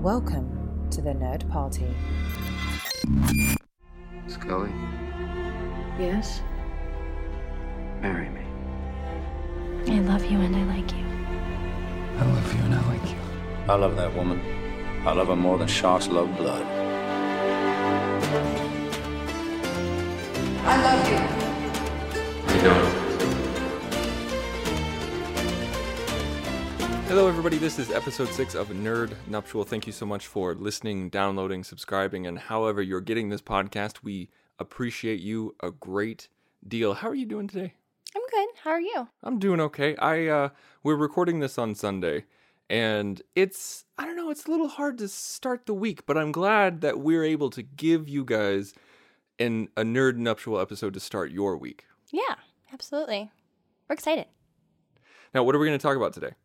Welcome to the Nerd Party. Scully, Yes? marry me. I love you and I like you. I love you and I like you. I love that woman. I love her more than sharks love blood. I love you. You don't. Hello, everybody. This is episode 6 of Nerd Nuptial. Thank you so much for listening, downloading, subscribing, and however you're getting this podcast. We appreciate you a great deal. How are you doing today? I'm good. How are you? I'm doing okay. We're recording this on Sunday, and it's a little hard to start the week, but I'm glad that we're able to give you guys a Nerd Nuptial episode to start your week. Yeah, absolutely. We're excited. Now, what are we going to talk about today?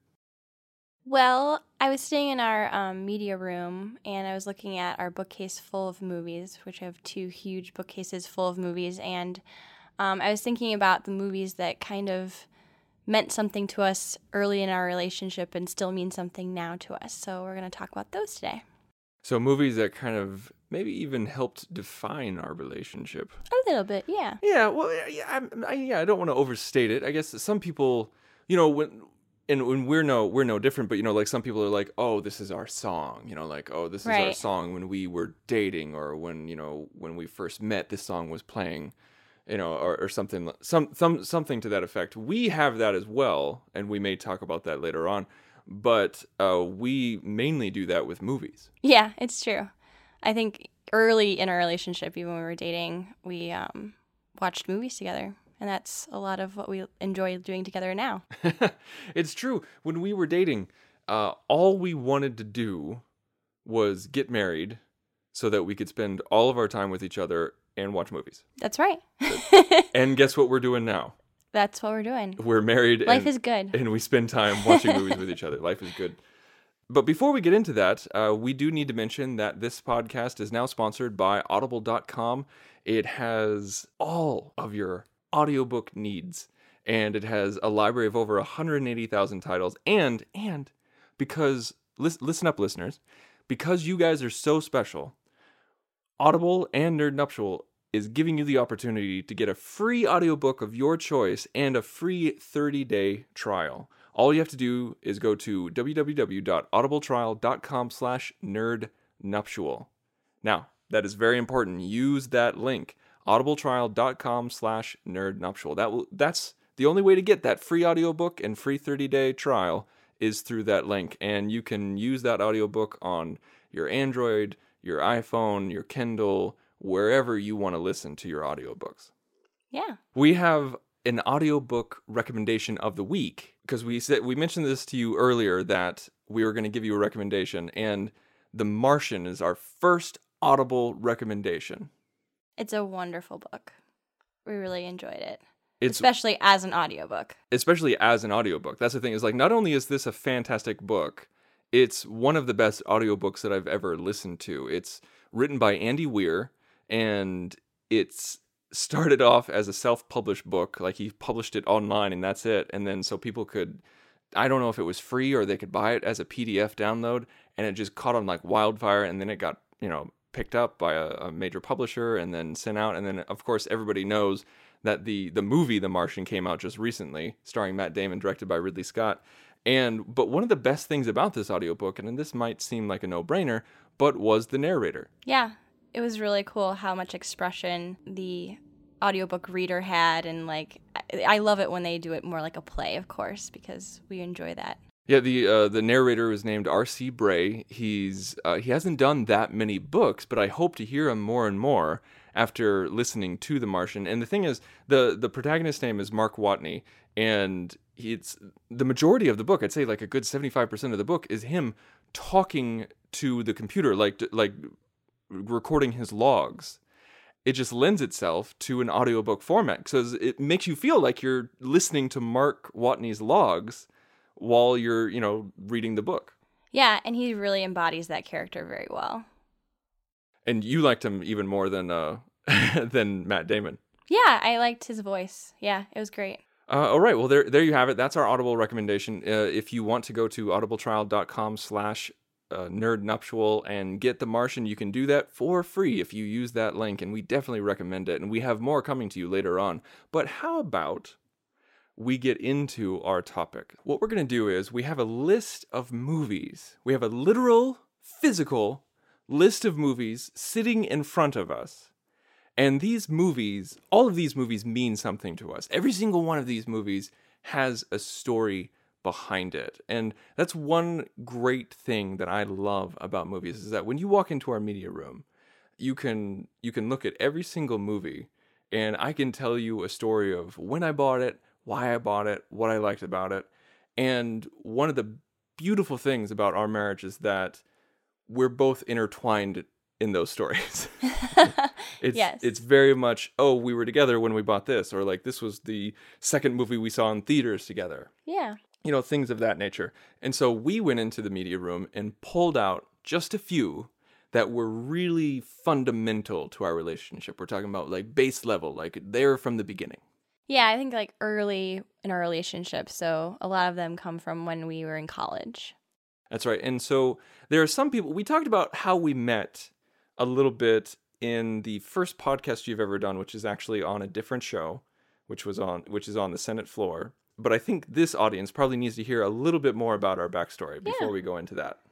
Well, I was sitting in our media room, and I was looking at our bookcase full of movies, which I have 2 huge bookcases full of movies, and I was thinking about the movies that kind of meant something to us early in our relationship and still mean something now to us. So we're going to talk about those today. So movies that kind of maybe even helped define our relationship. A little bit, yeah. Yeah, well, I don't want to overstate it. I guess some people, when we're no different, but like some people are like, oh, this is our song, oh, this is our Right. song when we were dating, or when we first met, this song was playing, or something, something to that effect. We have that as well, and we may talk about that later on, but we mainly do that with movies. Yeah, it's true. I think early in our relationship, even when we were dating, we watched movies together. And that's a lot of what we enjoy doing together now. It's true. When we were dating, all we wanted to do was get married so that we could spend all of our time with each other and watch movies. That's right. And guess what we're doing now? That's what we're doing. We're married. Life is good. And we spend time watching movies with each other. Life is good. But before we get into that, we do need to mention that this podcast is now sponsored by Audible.com. It has all of your audiobook needs, and it has a library of over 180,000 titles, and because listen up, listeners, because you guys are so special, Audible and Nerd Nuptial is giving you the opportunity to get a free audiobook of your choice and a free 30-day trial. All you have to do is go to www.audibletrial.com/nerdnuptial. Now, that is very important. Use that link, audibletrial.com/nerdnuptial. That's the only way to get that free audiobook and free 30-day trial is through that link. And you can use that audiobook on your Android, your iPhone, your Kindle, wherever you want to listen to your audiobooks. Yeah. We have an audiobook recommendation of the week, because we mentioned this to you earlier that we were going to give you a recommendation, and The Martian is our first Audible recommendation. It's a wonderful book. We really enjoyed it. It's especially as an audiobook. Especially as an audiobook. That's the thing, is like, not only is this a fantastic book, it's one of the best audiobooks that I've ever listened to. It's written by Andy Weir, and it's started off as a self-published book. Like, he published it online and that's it. And then so people could, I don't know if it was free or they could buy it as a PDF download, and it just caught on like wildfire, and then it got, picked up by a major publisher and then sent out. And then, of course, everybody knows that the movie The Martian came out just recently, starring Matt Damon, directed by Ridley Scott. But one of the best things about this audiobook, and this might seem like a no-brainer, but was the narrator. Yeah, it was really cool how much expression the audiobook reader had, and I love it when they do it more like a play, of course, because we enjoy that. Yeah, the narrator is named R.C. Bray. He hasn't done that many books, but I hope to hear him more and more after listening to The Martian. And the thing is, the protagonist's name is Mark Watney, and it's the majority of the book, I'd say like a good 75% of the book, is him talking to the computer, like recording his logs. It just lends itself to an audiobook format, because it makes you feel like you're listening to Mark Watney's logs while you're, reading the book. Yeah, and he really embodies that character very well. And you liked him even more than than Matt Damon. Yeah, I liked his voice. Yeah, it was great. All right, well, there you have it. That's our Audible recommendation. If you want to go to audibletrial.com/ Nerd Nuptial and get The Martian, you can do that for free if you use that link, and we definitely recommend it. And we have more coming to you later on. But how about we get into our topic? What we're going to do is we have a list of movies. We have a literal, physical list of movies sitting in front of us. And these movies, all of these movies mean something to us. Every single one of these movies has a story behind it. And that's one great thing that I love about movies, is that when you walk into our media room, you can look at every single movie, and I can tell you a story of when I bought it, why I bought it, what I liked about it. And one of the beautiful things about our marriage is that we're both intertwined in those stories. It's very much, oh, we were together when we bought this, or like this was the second movie we saw in theaters together. Yeah. You know, things of that nature. And so we went into the media room and pulled out just a few that were really fundamental to our relationship. We're talking about like base level, like they're from the beginning. Yeah, I think like early in our relationship. So a lot of them come from when we were in college. That's right. And so there are some people, we talked about how we met a little bit in the first podcast you've ever done, which is actually on a different show, which is on the Senate floor. But I think this audience probably needs to hear a little bit more about our backstory before we go into that.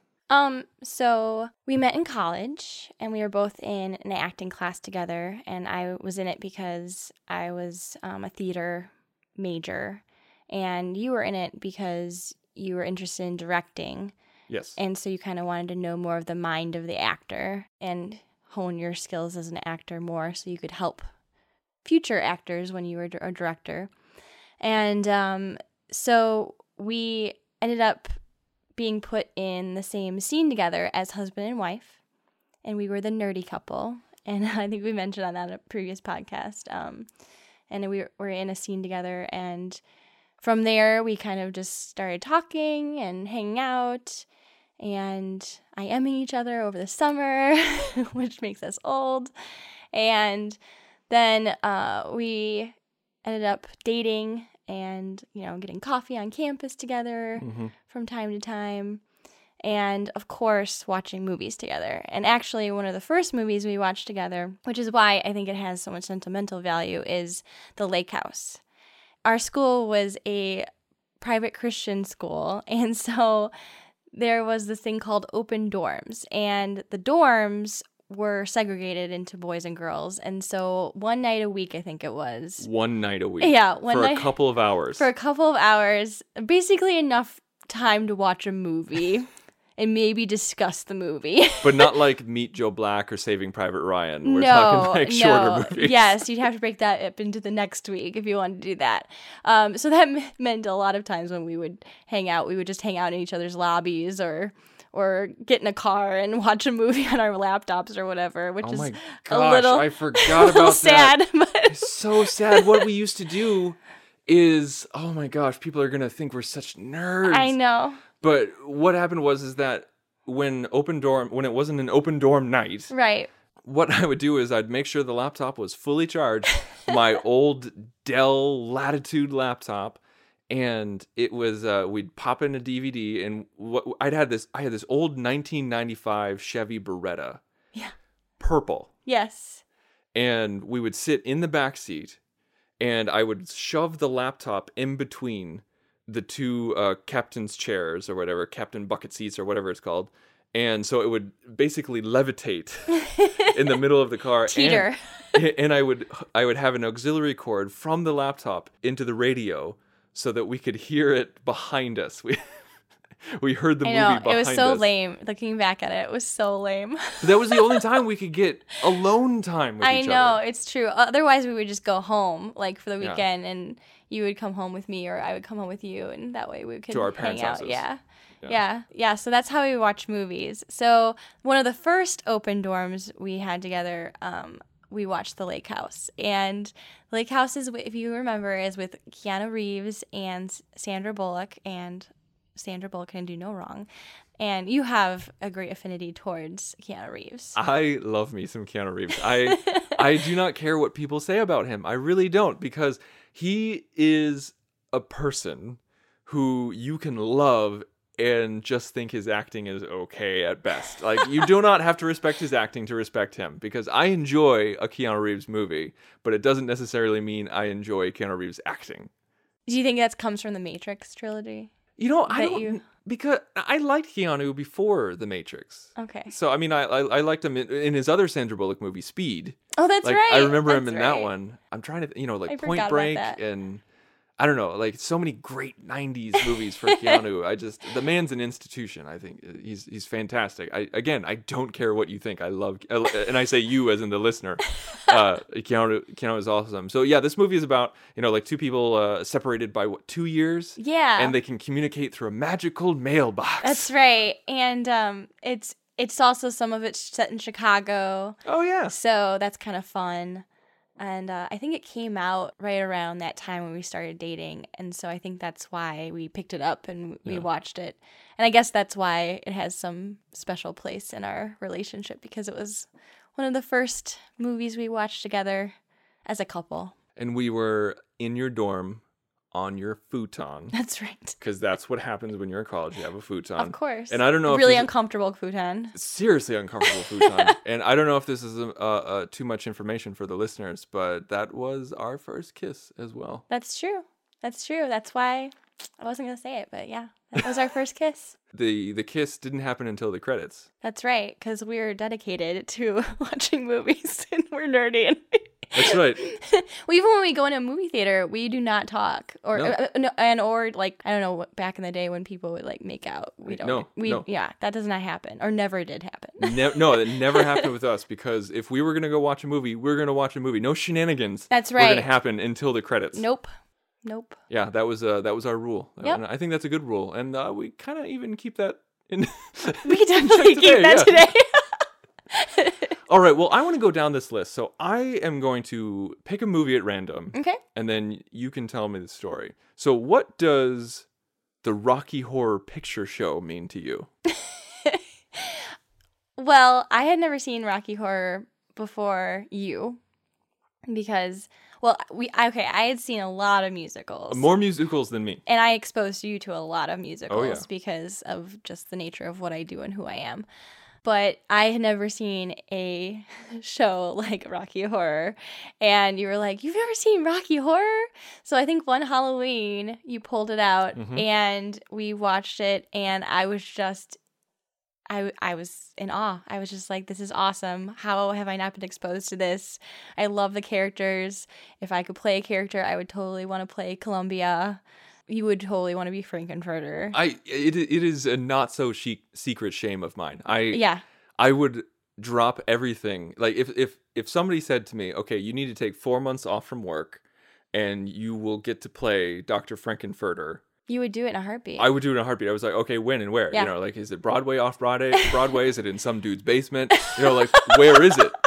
So we met in college, and we were both in an acting class together, and I was in it because I was a theater major, and you were in it because you were interested in directing. Yes. And so you kind of wanted to know more of the mind of the actor and hone your skills as an actor more so you could help future actors when you were a director. And so we ended up being put in the same scene together as husband and wife, and we were the nerdy couple. And I think we mentioned on that in a previous podcast. And we were in a scene together, and from there we kind of just started talking and hanging out and IMing each other over the summer, which makes us old. And then we ended up dating and, you know, getting coffee on campus together from time to time. And, of course, watching movies together. And actually, one of the first movies we watched together, which is why I think it has so much sentimental value, is The Lake House. Our school was a private Christian school, and so there was this thing called open dorms. And the dorms were segregated into boys and girls. And so one night a week, I think it was. One night a week. Yeah. For a couple of hours. For a couple of hours. Basically enough time to watch a movie and maybe discuss the movie. But not like Meet Joe Black or Saving Private Ryan. We're talking like shorter movies. Yes, you'd have to break that up into the next week if you wanted to do that. So that meant a lot of times when we would hang out, we would just hang out in each other's lobbies or get in a car and watch a movie on our laptops or whatever, which is a little, I forgot about sad, that. But it's so sad. What we used to do is, oh my gosh, people are going to think we're such nerds. I know. But what happened was that when it wasn't an open dorm night, right, what I would do is I'd make sure the laptop was fully charged, my old Dell Latitude laptop, and it was we'd pop in a DVD, and I had this old 1995 Chevy Beretta, purple, yes, and we would sit in the back seat, and I would shove the laptop in between the two captain's chairs or whatever, captain bucket seats or whatever it's called. And so it would basically levitate in the middle of the car. Teeter. And I would have an auxiliary cord from the laptop into the radio so that we could hear it behind us. We heard the movie behind us. It was so lame. Looking back at it, it was so lame. But that was the only time we could get alone time with each other. I know, it's true. Otherwise, we would just go home, like, for the weekend, and you would come home with me, or I would come home with you, and that way we could to our hang parents' out. houses. Yeah. So that's how we watch movies. So one of the first open dorms we had together, we watched The Lake House. And The Lake House is, if you remember, is with Keanu Reeves and Sandra Bullock, and Sandra Bullock can do no wrong. And you have a great affinity towards Keanu Reeves. I love me some Keanu Reeves. I do not care what people say about him. I really don't, because he is a person who you can love and just think his acting is okay at best. Like, you do not have to respect his acting to respect him, because I enjoy a Keanu Reeves movie, but it doesn't necessarily mean I enjoy Keanu Reeves acting. Do you think that comes from the Matrix trilogy? You know, I don't, because I liked Keanu before The Matrix. Okay. So, I mean, I liked him in his other Sandra Bullock movie, Speed. Oh, that's like, right. I remember that's him in right. that one. I'm trying to, like I Point forgot about Break that. and I don't know, like so many great 90s movies for Keanu. The man's an institution. I think he's fantastic. I don't care what you think. I love, and I say you as in the listener. Keanu is awesome. So yeah, this movie is about, like two people separated by 2 years? Yeah. And they can communicate through a magical mailbox. That's right. And it's also, some of it's set in Chicago. Oh yeah. So that's kind of fun. And I think it came out right around that time when we started dating. And so I think that's why we picked it up and we watched it. And I guess that's why it has some special place in our relationship, because it was one of the first movies we watched together as a couple. And we were in your dorm on your futon. That's right. Because that's what happens when you're in college. You have a futon. Of course. And I don't know really if uncomfortable futon. Seriously uncomfortable futon. And I don't know if this is too much information for the listeners, but that was our first kiss as well. That's true. That's why I wasn't going to say it, but yeah, that was our first kiss. The kiss didn't happen until the credits. That's right, because we're dedicated to watching movies and we're nerdy. And That's right. well, even when we go in a movie theater, we do not talk, or like, I don't know, back in the day when people would like make out, we don't. No. Yeah, that does not happen, or never did happen. No, it never happened with us, because if we were gonna go watch a movie, we're gonna watch a movie. No shenanigans. That's Were right. gonna happen until the credits. Nope. Yeah, that was our rule. Yep. And I think that's a good rule, and we kind of even keep that in. We definitely keep that today. All right, well, I want to go down this list. So I am going to pick a movie at random. Okay. And then you can tell me the story. So what does the Rocky Horror Picture Show mean to you? Well, I had never seen Rocky Horror before you, because, I had seen a lot of musicals. More musicals than me. And I exposed you to a lot of musicals Oh, yeah. because of just the nature of what I do and who I am. But I had never seen a show like Rocky Horror. And you were like, "You've never seen Rocky Horror?" So I think one Halloween you pulled it out and we watched it, and I was just, I was in awe. I was just like, this is awesome. How have I not been exposed to this? I love the characters. If I could play a character, I would totally want to play Columbia. You would totally want to be Frankenfurter. It is a not so secret shame of mine. Yeah. I would drop everything. Like if somebody said to me, "Okay, you need to take 4 months off from work and you will get to play Dr. Frankenfurter." You would do it in a heartbeat. I would do it in a heartbeat. I was like, "Okay, when and where?" Yeah. Like, is it Broadway, off Broadway? Is it in some dude's basement? Like, where is it?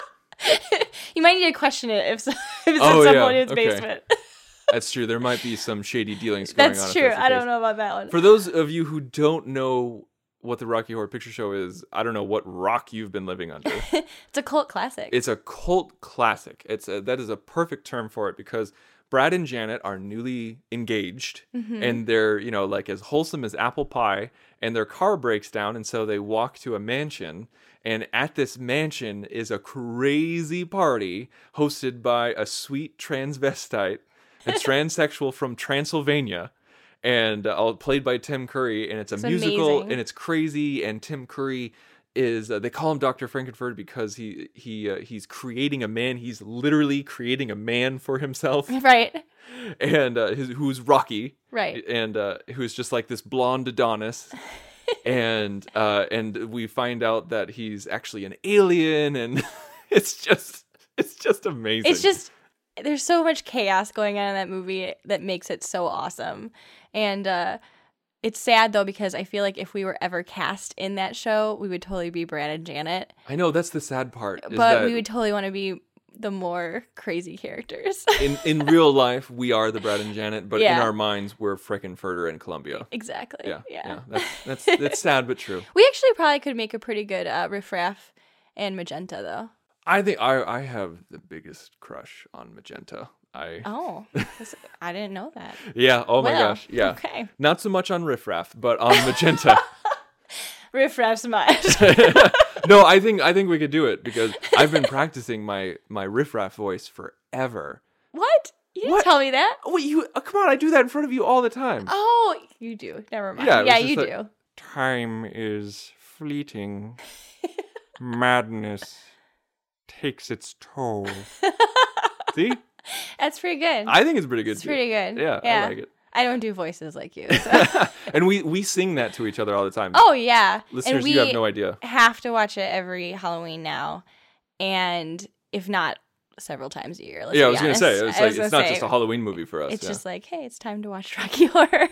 You might need to question it if it's in someone's basement. That's true. There might be some shady dealings going on. That's if true. the I don't case. know about that one. For those of you who don't know what the Rocky Horror Picture Show is, I don't know what rock you've been living under. It's a cult classic. It's a cult classic. That is a perfect term for it, because Brad and Janet are newly engaged, and they're, like as wholesome as apple pie, and their car breaks down, and so they walk to a mansion, and at this mansion is a crazy party hosted by a sweet transvestite, a transsexual from Transylvania, and played by Tim Curry, and it's a musical, amazing. and it's crazy, and Tim Curry is they call him Dr. Frankenfurter because he's creating a man. He's literally creating a man for himself, right. and who's Rocky, Right. and who's just like this blonde Adonis, and we find out that he's actually an alien, and it's just amazing. It's just, there's so much chaos going on in that movie that makes it so awesome. And it's sad, though, because I feel like if we were ever cast in that show, we would totally be Brad and Janet. I know, that's the sad part. But we would totally want to be the more crazy characters. in real life, we are the Brad and Janet, but in Yeah. our minds, we're Frankenfurter and Columbia. Exactly. Yeah. That's sad but true. We actually probably could make a pretty good Riff Raff and Magenta, though. I think I have the biggest crush on Magenta. Oh, I didn't know that. Yeah. Oh my Well, gosh. Yeah. okay. Not so much on Riff Raff, but on Magenta. Riff Raff's much. No, I think we could do it because I've been practicing my Riff Raff voice forever. What? You didn't What? tell me that. Wait, come on! I do that in front of you all the time. Oh, you do. Never mind. Yeah, it was Yeah, just you like, do. Time is fleeting. Madness takes its toll. See? That's pretty good. I think it's pretty good. It's too. pretty good. Yeah, I like it. I don't do voices like you. So. And we sing that to each other all the time. Oh, yeah. Listeners, and we you have no idea. have to watch it every Halloween now. And if not, several times a year. Let's Yeah, I be was going to honest. say, it's not just a Halloween movie for us. It's yeah. just like, hey, it's time to watch Rocky Horror.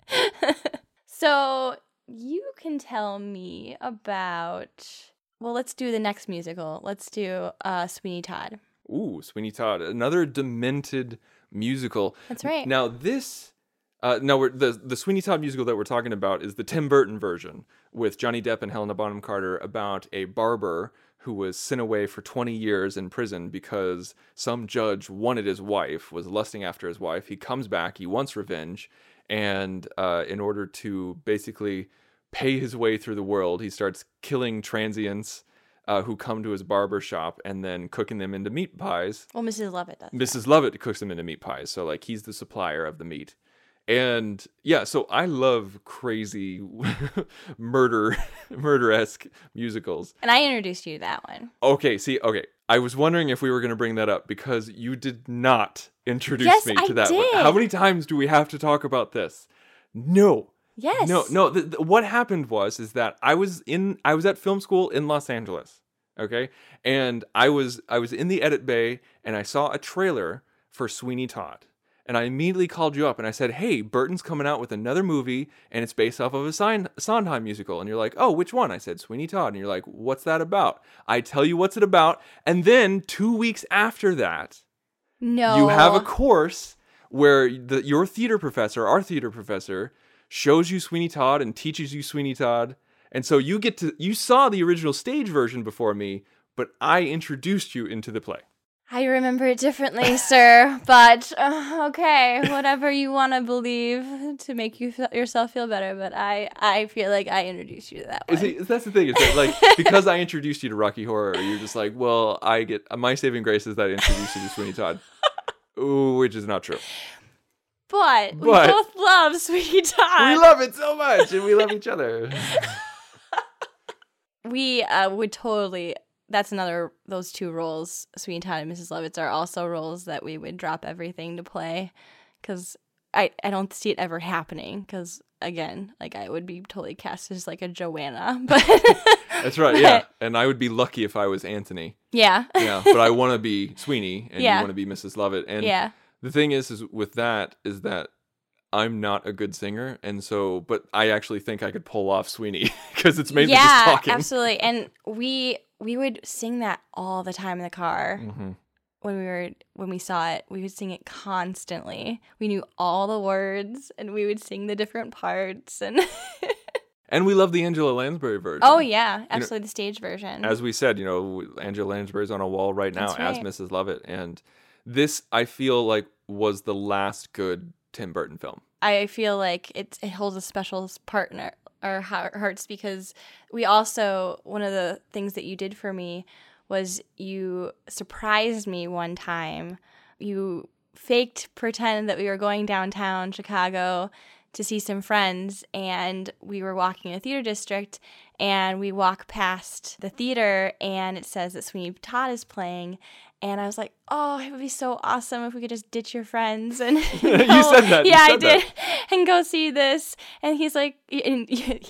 So you can tell me about... Well, let's do the next musical. Let's do Sweeney Todd. Ooh, Sweeney Todd. Another demented musical. That's right. Now, this... the Sweeney Todd musical that we're talking about is the Tim Burton version with Johnny Depp and Helena Bonham Carter about a barber who was sent away for 20 years in prison because some judge wanted his wife, was lusting after his wife. He comes back, he wants revenge, and in order to basically pay his way through the world, he starts killing transients who come to his barber shop and then cooking them into meat pies. Well, Mrs. Lovett does. Mrs. Lovett cooks them into meat pies, so like he's the supplier of the meat. And yeah, so I love crazy murder-esque musicals. And I introduced you to that one. Okay. I was wondering if we were going to bring that up because you did not introduce Yes, me I to that did. one. How many times do we have to talk about this? No. Yes. No. What happened is that I was at film school in Los Angeles. Okay. And I was in the edit bay and I saw a trailer for Sweeney Todd. And I immediately called you up and I said, hey, Burton's coming out with another movie and it's based off of a Sondheim musical. And you're like, oh, which one? I said, Sweeney Todd. And you're like, what's that about? I tell you what's it about. And then 2 weeks after that, No. you have a course where our theater professor, shows you Sweeney Todd and teaches you Sweeney Todd. And so you saw the original stage version before me, but I introduced you into the play. I remember it differently, sir, but okay, whatever you want to believe to make yourself feel better, but I feel like I introduced you to that one. That's the thing, is that like, because I introduced you to Rocky Horror, you're just like, well, my saving grace is that I introduced you to Sweeney Todd. Ooh, which is not true. But we both love Sweeney Todd. We love it so much, and we love each other. We would totally... That's those two roles, Sweeney Todd and Mrs. Lovett, are also roles that we would drop everything to play. Because I don't see it ever happening. Because, again, like I would be totally cast as like a Joanna. But That's right, yeah. And I would be lucky if I was Anthony. Yeah. Yeah, but I want to be Sweeney, and Yeah. you want to be Mrs. Lovett. And Yeah. the thing is with that is that I'm not a good singer, and so, but I actually think I could pull off Sweeney because it's mainly just talking. Yeah, absolutely. And we would sing that all the time in the car. Mm-hmm. When we saw it, we would sing it constantly. We knew all the words, and we would sing the different parts. And we love the Angela Lansbury version. Oh yeah, absolutely, the stage version. As we said, Angela Lansbury's on a wall right now as Mrs. Lovett, and this I feel like was the last good Tim Burton film. I feel like it holds a special part in our hearts because we also, one of the things that you did for me was you surprised me one time. You pretend that we were going downtown Chicago to see some friends, and we were walking in a theater district, and we walk past the theater, and it says that Sweeney Todd is playing, and I was like, oh, it would be so awesome if we could just ditch your friends and You said that. Yeah, you I said did. that. And go see this. And he's like, and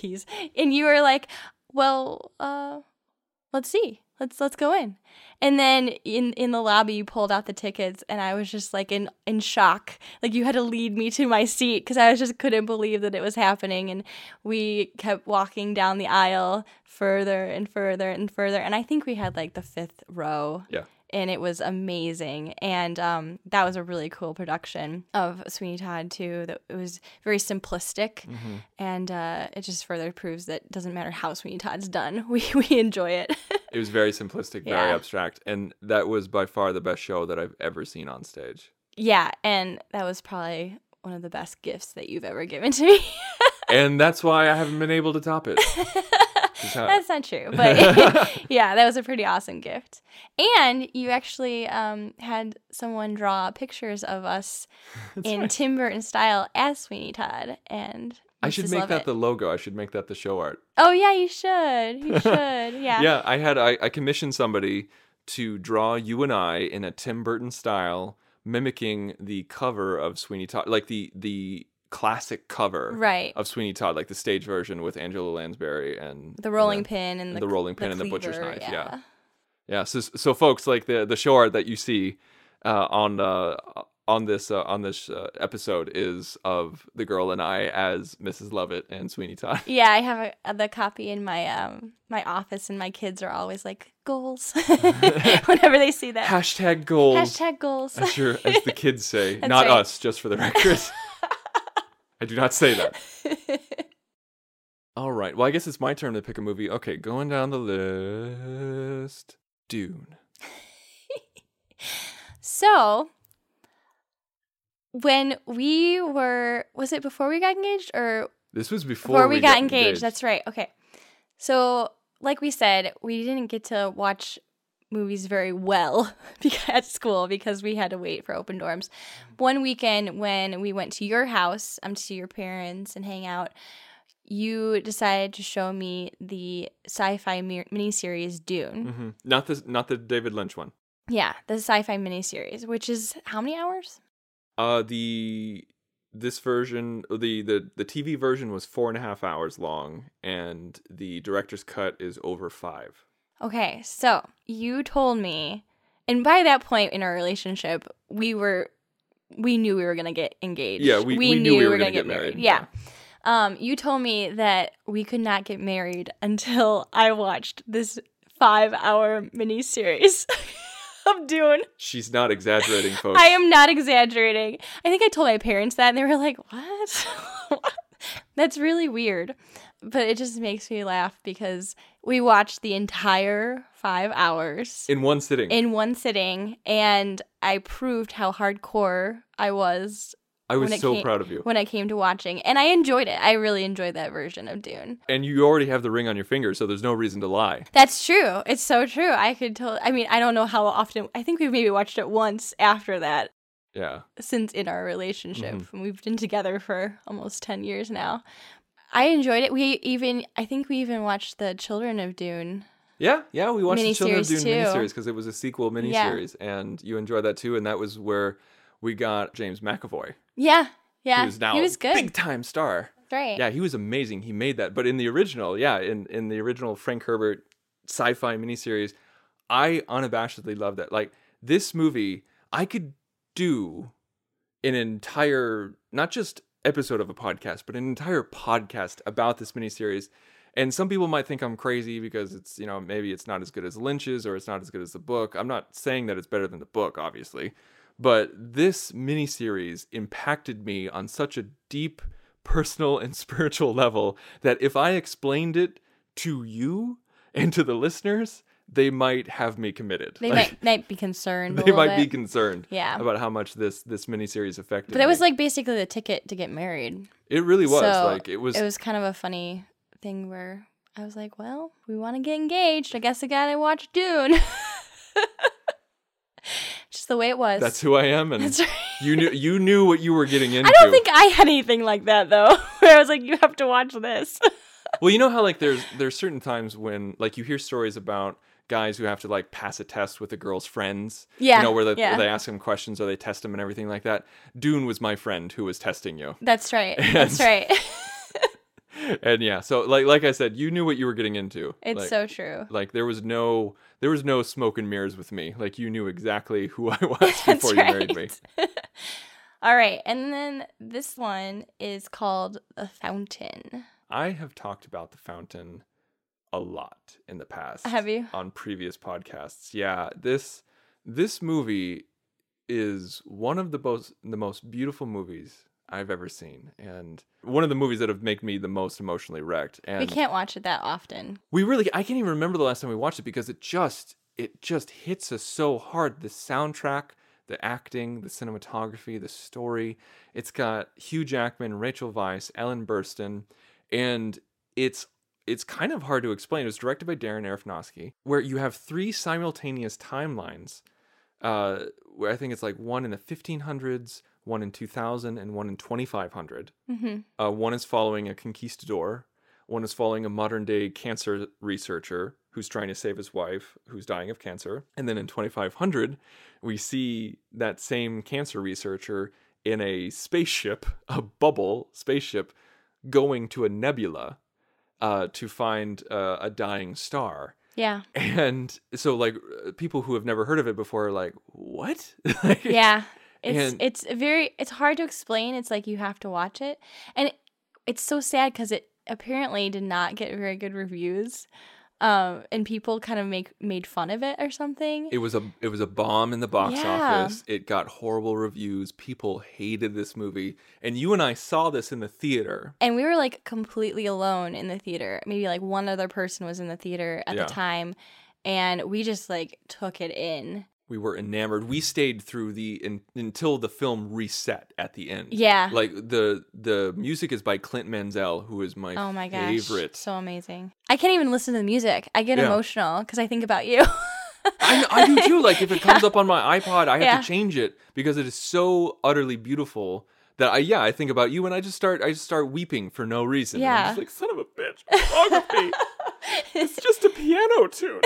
you were like, well, let's see. Let's go in. And then in the lobby, you pulled out the tickets, and I was just like in shock. Like you had to lead me to my seat because I just couldn't believe that it was happening. And we kept walking down the aisle further and further and further. And I think we had like the 5th row. Yeah. And it was amazing. And that was a really cool production of Sweeney Todd, too. That it was very simplistic. Mm-hmm. And it just further proves that it doesn't matter how Sweeney Todd's done. We enjoy it. It was very simplistic, very abstract. And that was by far the best show that I've ever seen on stage. Yeah, and that was probably one of the best gifts that you've ever given to me. And that's why I haven't been able to top it. That's not true, but yeah, that was a pretty awesome gift. And you actually had someone draw pictures of us in Tim Burton style as Sweeney Todd, and I should make that the logo. I should make that the show art. Oh yeah, you should. You should. Yeah. Yeah, I commissioned somebody to draw you and I in a Tim Burton style, mimicking the cover of Sweeney Todd, like the classic cover of Sweeney Todd, like the stage version with Angela Lansbury and the rolling pin and the rolling pin and the butcher's cleaver, knife. Yeah. So folks, like the show art that you see on this episode is of the girl and I as Mrs. Lovett and Sweeney Todd. Yeah, I have the copy in my my office, and my kids are always like, goals whenever they see that. Hashtag goals. Hashtag goals. As the kids say, That's not right. us, just for the record. I do not say that. All right. Well, I guess it's my turn to pick a movie. Okay, going down the list. Dune. So, when we were, was it before we got engaged or This was before we got engaged? That's right. Okay. So, like we said, we didn't get to watch movies very well at school because we had to wait for open dorms. One weekend when we went to your house, to see your parents and hang out, you decided to show me the sci-fi miniseries Dune. Mm-hmm. Not the David Lynch one. Yeah, the sci-fi miniseries, which is how many hours? This version, the TV version was 4.5 hours long, and the director's cut is over 5. Okay, so you told me, and by that point in our relationship, we knew we were gonna get engaged. Yeah, we knew we were gonna get married. Yeah. You told me that we could not get married until I watched this 5-hour miniseries of Dune. She's not exaggerating, folks. I am not exaggerating. I think I told my parents that, and they were like, what? That's really weird. But it just makes me laugh because we watched the entire 5 hours. In one sitting. And I proved how hardcore I was. I was so proud of you. When I came to watching. And I enjoyed it. I really enjoyed that version of Dune. And you already have the ring on your finger, so there's no reason to lie. That's true. It's so true. I don't know how often. I think we've maybe watched it once after that. Yeah. Since in our relationship. Mm-hmm. And we've been together for almost 10 years now. I enjoyed it. I think we even watched the Children of Dune. Yeah, we watched the Children of Dune miniseries because it was a sequel miniseries, and you enjoyed that too. And that was where we got James McAvoy. Yeah, who's now he was good. Big time star. That's right. Yeah, he was amazing. He made that. But in the original, in the original Frank Herbert sci-fi miniseries, I unabashedly loved it. Like this movie, I could do an entire, not just episode of a podcast, but an entire podcast about this miniseries. And some people might think I'm crazy because it's, maybe it's not as good as Lynch's or it's not as good as the book. I'm not saying that it's better than the book, obviously. But this miniseries impacted me on such a deep personal and spiritual level that if I explained it to you and to the listeners, they might have me committed. They might be concerned. They might be concerned yeah. about how much this miniseries affected me. But it was like basically the ticket to get married. It really was. So it was kind of a funny thing where I was like, well, we want to get engaged. I guess I gotta watch Dune. Just the way it was. That's who I am, and That's right. you knew what you were getting into. I don't think I had anything like that though, where I was like, you have to watch this. Well, you know how like there's certain times when like you hear stories about guys who have to like pass a test with a girl's friends. Yeah. Where they ask them questions or they test them and everything like that. Dune was my friend who was testing you. That's right. That's right. And yeah, so like I said, you knew what you were getting into. It's so true. Like there was no smoke and mirrors with me. Like you knew exactly who I was before you married me. All right, and then this one is called The Fountain. I have talked about The Fountain a lot in the past. Have you? On previous podcasts. Yeah, this movie is one of the most beautiful movies I've ever seen, and one of the movies that have made me the most emotionally wrecked. And we can't watch it that often. I can't even remember the last time we watched it because it just hits us so hard. The soundtrack, the acting, the cinematography, the story. It's got Hugh Jackman, Rachel Weisz, Ellen Burstyn, and it's kind of hard to explain. It was directed by Darren Aronofsky, where you have 3 simultaneous timelines, where I think it's like one in the 1500s, one in 2000, and one in 2500. One is following a conquistador. One is following a modern-day cancer researcher who's trying to save his wife, who's dying of cancer. And then in 2500, we see that same cancer researcher in a spaceship, a bubble spaceship, going to a nebula to find a dying star. Yeah. And so, like, people who have never heard of it before are like, what? Yeah. It's hard to explain. It's like you have to watch it. And it's so sad because it apparently did not get very good reviews. And people kind of made fun of it or something. It was a bomb in the box office. It got horrible reviews. People hated this movie. And you and I saw this in the theater. And we were like completely alone in the theater. Maybe like one other person was in the theater at the time. And we just like took it in. We were enamored. We stayed through until the film reset at the end. Yeah. Like the music is by Clint Mansell, who is my favorite. So amazing. I can't even listen to the music. I get emotional because I think about you. I do too. Like if it comes up on my iPod, I have to change it because it is so utterly beautiful that I think about you and I just start weeping for no reason. Yeah. I'm just like, son of a bitch, what's wrong with me? It's just a piano tune.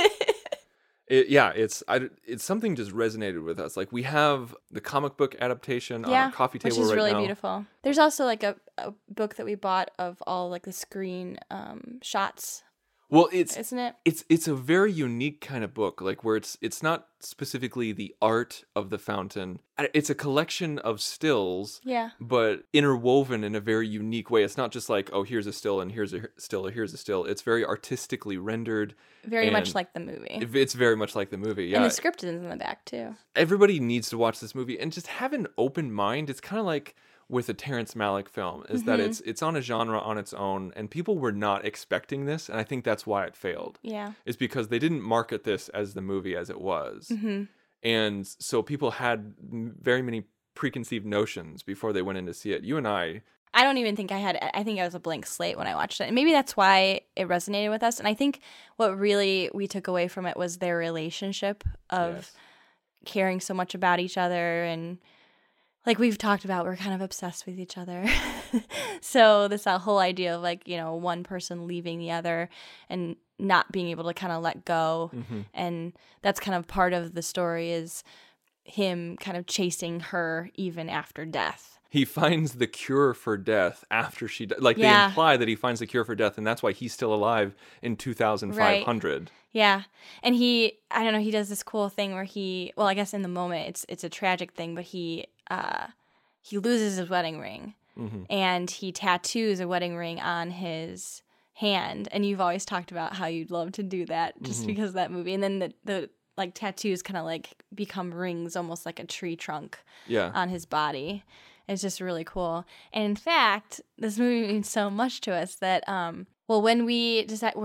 It's something just resonated with us. Like we have the comic book adaptation on our coffee table right now. Which is really beautiful. There's also like a book that we bought of all like the screen shots. Well, isn't it? It's a very unique kind of book, like where it's not specifically the art of the fountain. It's a collection of stills, but interwoven in a very unique way. It's not just like, oh, here's a still and here's a still or here's a still. It's very artistically rendered. Very much like the movie. It's very much like the movie, yeah. And the script is in the back, too. Everybody needs to watch this movie and just have an open mind. It's kind of like with a Terrence Malick film, is that it's on a genre on its own, and people were not expecting this, and I think that's why it failed. Yeah. It's because they didn't market this as the movie as it was. And so people had very many preconceived notions before they went in to see it. You and I don't even think I think I was a blank slate when I watched it. And maybe that's why it resonated with us. And I think what really we took away from it was their relationship of caring so much about each other. And like we've talked about, we're kind of obsessed with each other. So this whole idea of like, you know, one person leaving the other and not being able to kind of let go. And that's kind of part of the story is him kind of chasing her even after death. He finds the cure for death after she died. Like, they imply that he finds the cure for death, and that's why he's still alive in 2500. Right. Yeah. And he does this cool thing where I guess in the moment it's a tragic thing, but he loses his wedding ring. And he tattoos a wedding ring on his hand. And you've always talked about how you'd love to do that just because of that movie. And then the like tattoos kind of like become rings, almost like a tree trunk on his body. It's just really cool. And in fact, this movie means so much to us that, when we decided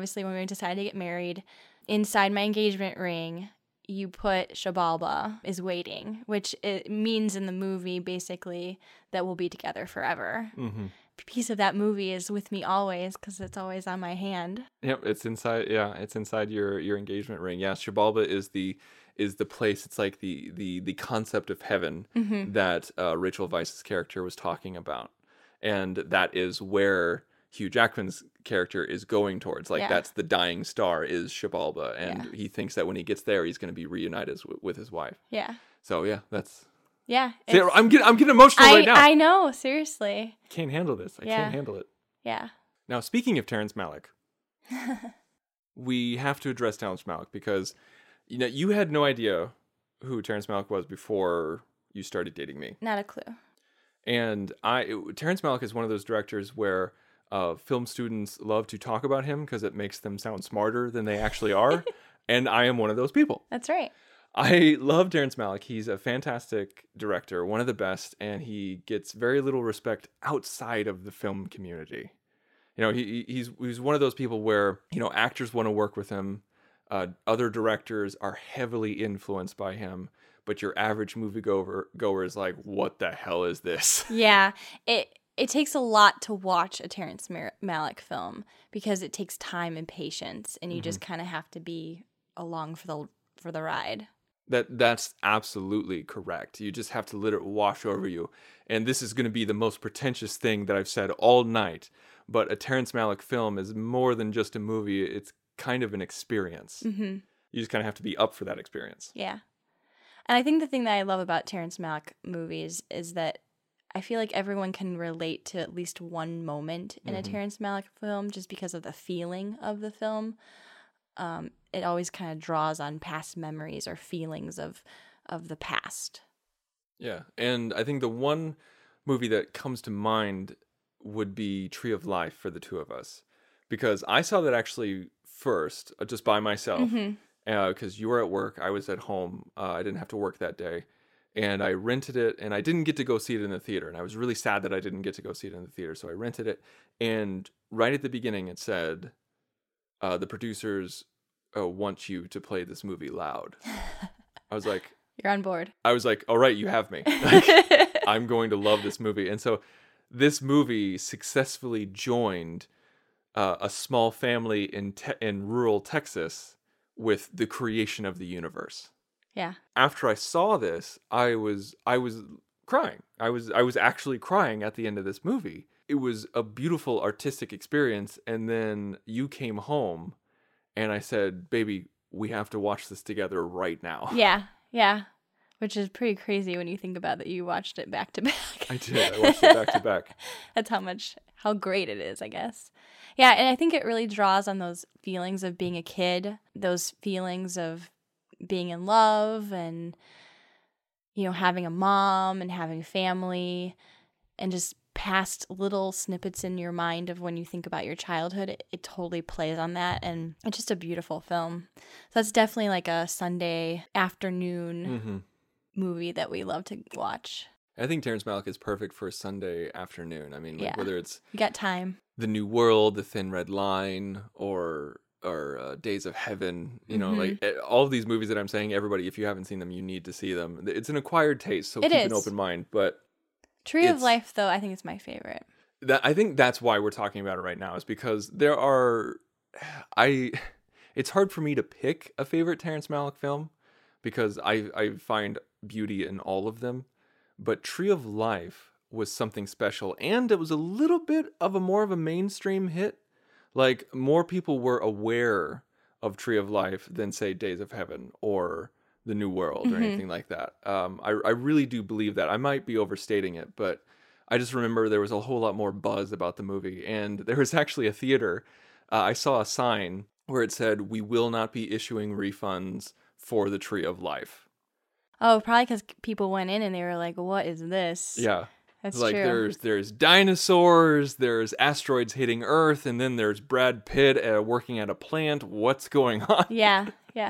to get married, inside my engagement ring, you put Shabalba is waiting, which it means in the movie basically that we'll be together forever. A piece of that movie is with me always because it's always on my hand. Yep, it's inside. Yeah, it's inside your engagement ring. Yeah, Shabalba is the place. It's like the concept of heaven that Rachel Weisz's character was talking about, and that is where Hugh Jackman's character is going towards. Like that's the dying star is Shabalba, and he thinks that when he gets there, he's going to be reunited with his wife. Yeah. So that's. Yeah. See, I'm getting emotional right now. I know, seriously. Can't handle this. I can't handle it. Yeah. Now, speaking of Terrence Malick, we have to address Terrence Malick because, you know, you had no idea who Terrence Malick was before you started dating me. Not a clue. And Terrence Malick is one of those directors where film students love to talk about him because it makes them sound smarter than they actually are. And I am one of those people. That's right. I love Terrence Malick. He's a fantastic director, one of the best, and he gets very little respect outside of the film community. You know, he's one of those people where, you know, actors want to work with him. Other directors are heavily influenced by him, but your average goer is like, what the hell is this? Yeah, it takes a lot to watch a Terrence Malick film because it takes time and patience, and you just kind of have to be along for the ride. That's absolutely correct. You just have to let it wash over you. And this is going to be the most pretentious thing that I've said all night. But a Terrence Malick film is more than just a movie. It's kind of an experience. You just kind of have to be up for that experience. Yeah. And I think the thing that I love about Terrence Malick movies is that I feel like everyone can relate to at least one moment in a Terrence Malick film just because of the feeling of the film. It always kind of draws on past memories or feelings of the past. Yeah, and I think the one movie that comes to mind would be Tree of Life for the two of us. Because I saw that actually first, just by myself. Because you were at work, I was at home. I didn't have to work that day. And I rented it, and I didn't get to go see it in the theater. And I was really sad that I didn't get to go see it in the theater. So I rented it, and right at the beginning it said, the producers want you to play this movie loud. I was like... You're on board. I was like, all right, you have me. Like, I'm going to love this movie. And so this movie successfully joined a small family in rural Texas with the creation of the universe. Yeah. After I saw this, I was crying. I was actually crying at the end of this movie. It was a beautiful artistic experience. And then you came home and I said, baby, we have to watch this together right now. Yeah. Which is pretty crazy when you think about that you watched it back to back. I did. I watched it back to back. That's how great it is, I guess. Yeah, and I think it really draws on those feelings of being a kid, those feelings of being in love and, having a mom and having family and just past little snippets in your mind of when you think about your childhood. It totally plays on that, and it's just a beautiful film. So that's definitely like a Sunday afternoon movie that we love to watch. I think Terrence Malick is perfect for a Sunday afternoon. I mean, whether it's you got time, The New World, The Thin Red Line, or Days of Heaven, like all of these movies that I'm saying, everybody, if you haven't seen them, you need to see them. It's an acquired taste, so keep an open mind. But Tree of Life, though, I think it's my favorite. I think that's why we're talking about it right now, is because it's hard for me to pick a favorite Terrence Malick film because I find beauty in all of them. But Tree of Life was something special, and it was a little bit of more of a mainstream hit. Like, more people were aware of Tree of Life than, say, Days of Heaven or The New World or anything like that. I really do believe that. I might be overstating it, but I just remember there was a whole lot more buzz about the movie. And there was actually a theater. I saw a sign where it said, "We will not be issuing refunds for the Tree of Life." Oh, probably because people went in and they were like, what is this? Yeah. That's like true. There's dinosaurs, there's asteroids hitting Earth, and then there's Brad Pitt working at a plant. What's going on? Yeah.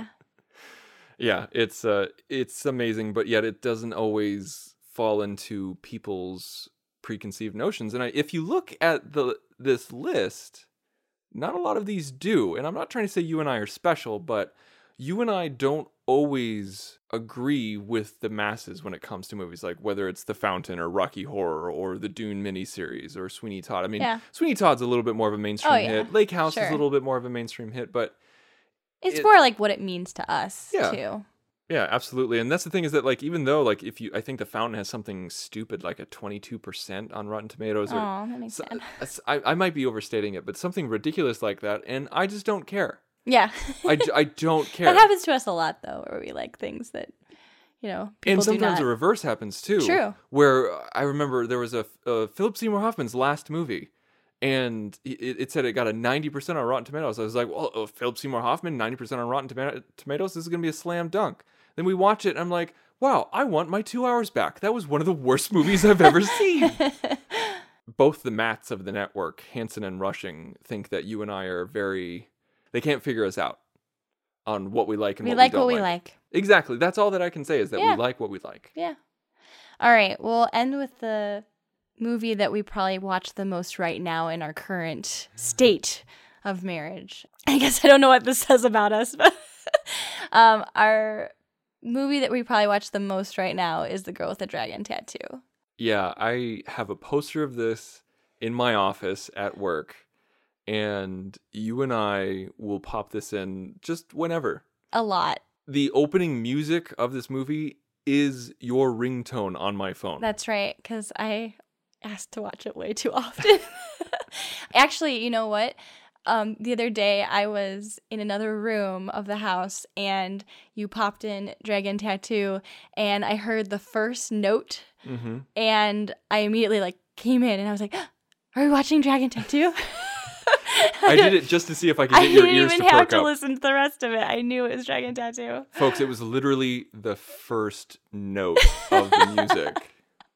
Yeah, it's amazing, but yet it doesn't always fall into people's preconceived notions. And if you look at this list, not a lot of these do. And I'm not trying to say you and I are special, but you and I don't always agree with the masses when it comes to movies, like whether it's The Fountain or Rocky Horror or the Dune miniseries or Sweeney Todd. I mean, Sweeney Todd's a little bit more of a mainstream hit. Lake House is a little bit more of a mainstream hit, but it's more like what it means to us, too. Yeah, absolutely. And that's the thing is that, like, even though, like, I think The Fountain has something stupid like a 22% on Rotten Tomatoes. Oh, that makes sense. I might be overstating it, but something ridiculous like that, and I just don't care. Yeah. I don't care. That happens to us a lot, though, where we like things that, people and sometimes do not. the reverse happens, too. True. Where I remember there was a Philip Seymour Hoffman's last movie, and it said it got a 90% on Rotten Tomatoes. I was like, well, Philip Seymour Hoffman, 90% on Rotten Tomatoes, this is going to be a slam dunk. Then we watch it, and I'm like, wow, I want my 2 hours back. That was one of the worst movies I've ever seen. Both the Matts of the network, Hansen and Rushing, think that you and I are they can't figure us out on what we like and what we don't like. We like what we like. Exactly. That's all that I can say is that we like what we like. Yeah. All right. We'll end with the movie that we probably watch the most right now in our current state of marriage. I guess I don't know what this says about us, but our movie that we probably watch the most right now is The Girl with the Dragon Tattoo. Yeah, I have a poster of this in my office at work, and you and I will pop this in just whenever. A lot. The opening music of this movie is your ringtone on my phone. That's right, because I asked to watch it way too often. Actually, you know what? The other day I was in another room of the house and you popped in Dragon Tattoo and I heard the first note and I immediately like came in and I was like, are we watching Dragon Tattoo? I did it just to see if I could get your ears to perk up. I didn't even have to listen to the rest of it. I knew it was Dragon Tattoo. Folks, it was literally the first note of the music.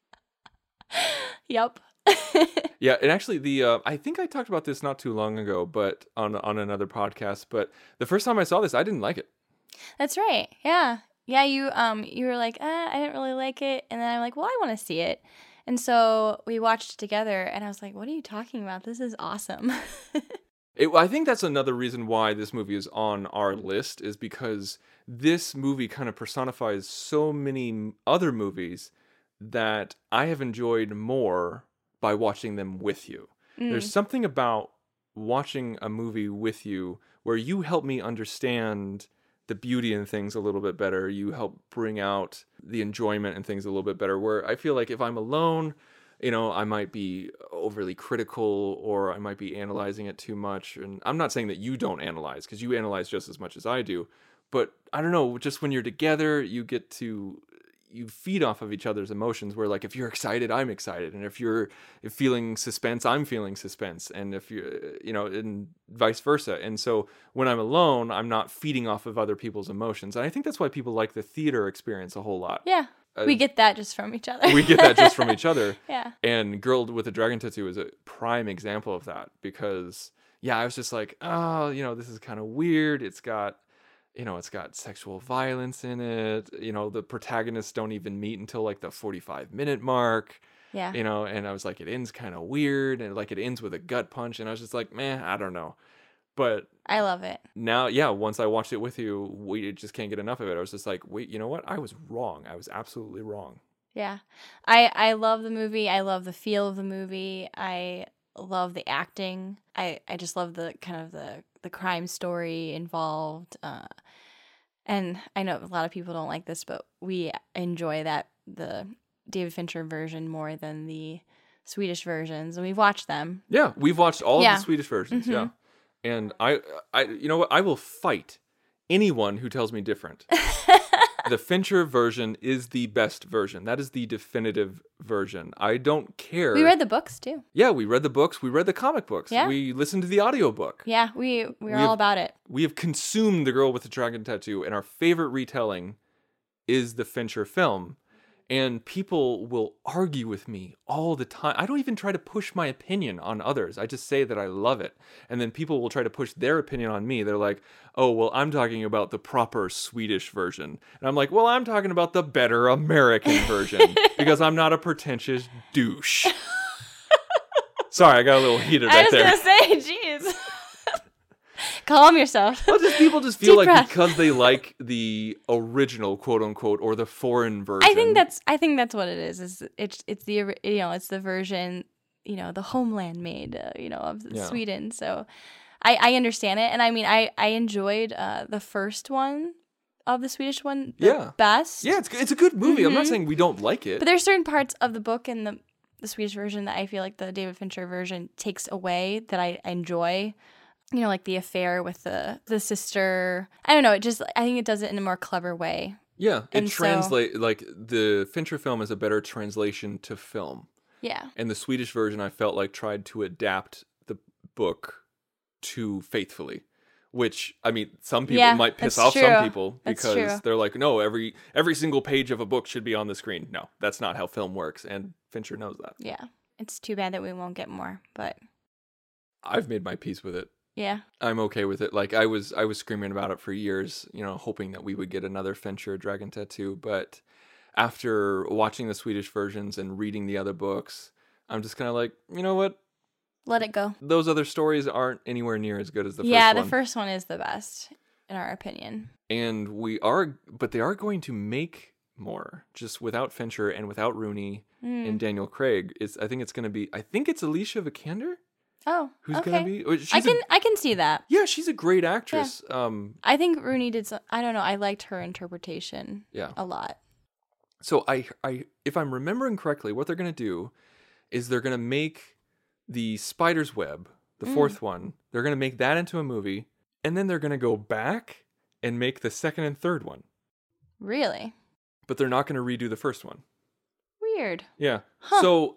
Yep. Yeah, and actually, I think I talked about this not too long ago, but on another podcast. But the first time I saw this, I didn't like it. That's right. Yeah, yeah. You were like, I didn't really like it, and then I'm like, well, I want to see it, and so we watched it together, and I was like, what are you talking about? This is awesome. I think that's another reason why this movie is on our list, is because this movie kind of personifies so many other movies that I have enjoyed more by watching them with you. There's something about watching a movie with you where you help me understand the beauty in things a little bit better. You help bring out the enjoyment in things a little bit better, where I feel like if I'm alone, I might be overly critical or I might be analyzing it too much. And I'm not saying that you don't analyze, because you analyze just as much as I do. But I don't know, just when you're together, you feed off of each other's emotions, where like if you're excited, I'm excited, and if you're feeling suspense, I'm feeling suspense, and if and vice versa. And so when I'm alone, I'm not feeding off of other people's emotions. And I think that's why people like the theater experience a whole lot. Yeah. We get that just from each other. We get that just from each other. Yeah. And Girl with a Dragon Tattoo is a prime example of that, because I was just like, this is kind of weird. It's got sexual violence in it. The protagonists don't even meet until like the 45-minute mark. Yeah. And I was like, it ends kind of weird, and like it ends with a gut punch, and I was just like, man, I don't know. But I love it. Now, once I watched it with you, we just can't get enough of it. I was just like, wait, you know what? I was wrong. I was absolutely wrong. Yeah. I love the movie. I love the feel of the movie. I love the acting. I just love the kind of the crime story involved. And I know a lot of people don't like this, but we enjoy the David Fincher version more than the Swedish versions, and we've watched them. Yeah, we've watched all of the Swedish versions. Yeah. And I you know what? I will fight anyone who tells me different. The Fincher version is the best version. That is the definitive version. I don't care. We read the books too. Yeah, we read the books. We read the comic books. Yeah. We listened to the audiobook. Yeah, we're all about it. We have consumed The Girl with the Dragon Tattoo, and our favorite retelling is the Fincher film. And people will argue with me all the time. I don't even try to push my opinion on others. I just say that I love it. And then people will try to push their opinion on me. They're like, oh, well, I'm talking about the proper Swedish version. And I'm like, well, I'm talking about the better American version because I'm not a pretentious douche. Sorry, I got a little heated right there. I was going to say, geez. Calm yourself. Well, people just feel Deep like breath. because they like the original, quote unquote, or the foreign version. I think that's what it is. It's the it's the version the homeland made of Sweden. So I understand it, and I mean I enjoyed the first one of the Swedish one the best. Yeah, it's a good movie. I'm not saying we don't like it, but there's certain parts of the book and the Swedish version that I feel like the David Fincher version takes away that I enjoy. Like the affair with the sister. I don't know. I think it does it in a more clever way. Yeah, it like the Fincher film is a better translation to film. Yeah. And the Swedish version, I felt like tried to adapt the book too faithfully, which I mean, some people might piss off some people because they're like, no, every single page of a book should be on the screen. No, that's not how film works, and Fincher knows that. Yeah, it's too bad that we won't get more, but I've made my peace with it. Yeah. I'm okay with it. Like I was screaming about it for years, hoping that we would get another Fincher Dragon Tattoo. But after watching the Swedish versions and reading the other books, I'm just kind of like, you know what? Let it go. Those other stories aren't anywhere near as good as the first one. Yeah, the first one is the best. in our opinion. And but they are going to make more, just without Fincher and without Rooney and Daniel Craig. I think it's Alicia Vikander. Oh, who's okay. going to be? I can see that. Yeah, she's a great actress. Yeah. I think Rooney did some, I don't know, I liked her interpretation a lot. So I if I'm remembering correctly, what they're going to do is they're going to make the Spider's Web, the fourth one, they're going to make that into a movie, and then they're going to go back and make the second and third one. Really? But they're not going to redo the first one. Weird. Yeah. Huh. So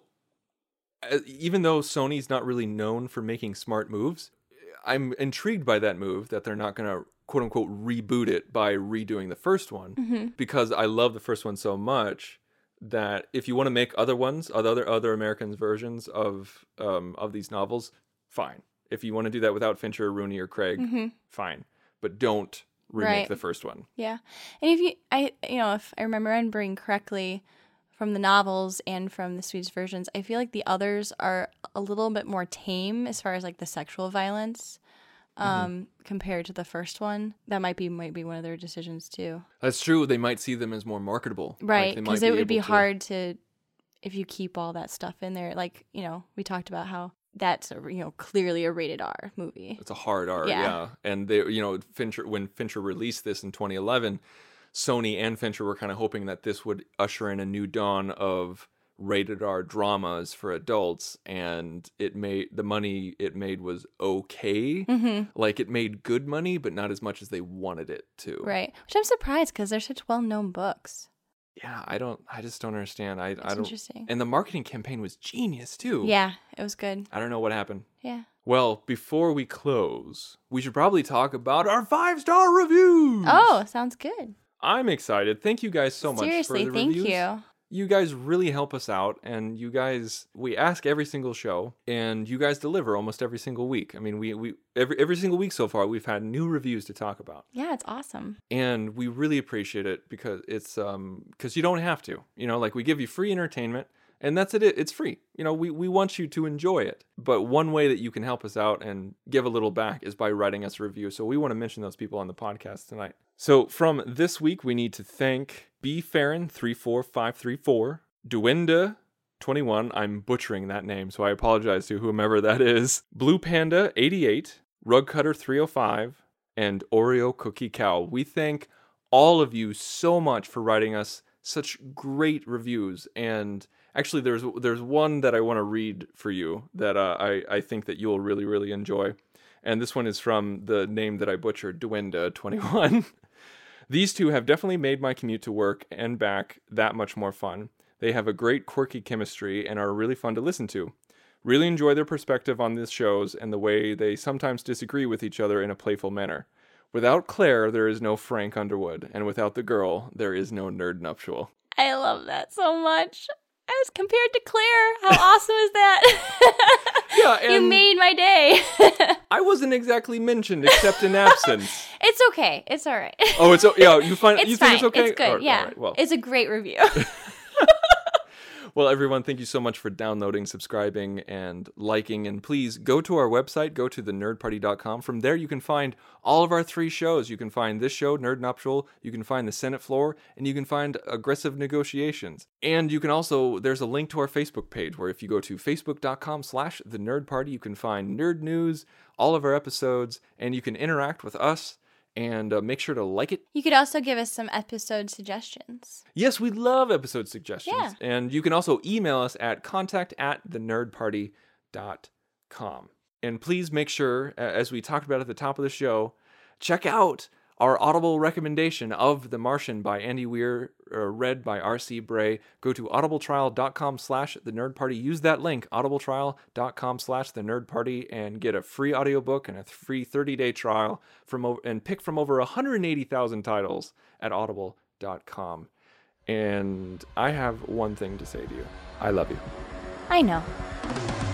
even though Sony's not really known for making smart moves, I'm intrigued by that move that they're not going to quote unquote reboot it by redoing the first one, because I love the first one so much that if you want to make other ones, other Americans versions of these novels, fine. If you want to do that without Fincher, Rooney, or Craig, fine. But don't remake the first one. Yeah. And if I remember remembering correctly, from the novels and from the Swedish versions, I feel like the others are a little bit more tame as far as like the sexual violence compared to the first one. That might be one of their decisions too. That's true. They might see them as more marketable. Right, because it would be hard to, if you keep all that stuff in there. Like, we talked about how that's clearly a rated R movie. It's a hard R, yeah. And they, when Fincher released this in 2011, Sony and Fincher were kind of hoping that this would usher in a new dawn of rated R dramas for adults, and the money it made was okay. Like, it made good money, but not as much as they wanted it to. Right, which I'm surprised because they're such well-known books. Yeah, I just don't understand. I don't. Interesting. And the marketing campaign was genius too. Yeah, it was good. I don't know what happened. Yeah. Well, before we close, we should probably talk about our 5-star reviews. Oh, sounds good. I'm excited. Thank you guys so much for the reviews. Seriously, thank you. You guys really help us out, and we ask every single show, and you guys deliver almost every single week. I mean, we every single week so far, we've had new reviews to talk about. Yeah, it's awesome. And we really appreciate it because it's because you don't have to. Like, we give you free entertainment, and that's it. It's free. We want you to enjoy it. But one way that you can help us out and give a little back is by writing us a review. So we want to mention those people on the podcast tonight. So from this week, we need to thank B. Farron 34534, Duenda 21. I'm butchering that name, so I apologize to whomever that is. Blue Panda 88, Rug Cutter 305, and Oreo Cookie Cow. We thank all of you so much for writing us such great reviews. And actually, there's one that I want to read for you that I think that you'll really, really enjoy. And this one is from the name that I butchered, Duenda 21. These two have definitely made my commute to work and back that much more fun. They have a great quirky chemistry and are really fun to listen to. Really enjoy their perspective on these shows and the way they sometimes disagree with each other in a playful manner. Without Claire, there is no Frank Underwood, and without the girl, there is no Nerd Nuptial. I love that so much. As compared to Claire, how awesome is that? Yeah, and you made my day. I wasn't exactly mentioned except in absence. It's okay. It's all right. Oh, you fine. think it's okay? It's good. All right, yeah. all right, well. It's a great review. Well, everyone, thank you so much for downloading, subscribing, and liking. And please go to our website, go to thenerdparty.com. From there, you can find all of our 3 shows. You can find this show, Nerd Nuptial. You can find The Senate Floor. And you can find Aggressive Negotiations. And you can also, there's a link to our Facebook page where if you go to facebook.com/thenerdparty, you can find nerd news, all of our episodes, and you can interact with us. And make sure to like it. You could also give us some episode suggestions. Yes, we love episode suggestions. Yeah. And you can also email us at contact@thenerdparty.com. And please make sure, as we talked about at the top of the show, check out our Audible recommendation of The Martian by Andy Weir, read by R.C. Bray. Go to audibletrial.com/thenerdparty. Use that link, audibletrial.com/thenerdparty, and get a free audiobook and a free 30-day trial and pick from over 180,000 titles at audible.com. And I have one thing to say to you. I love you. I know.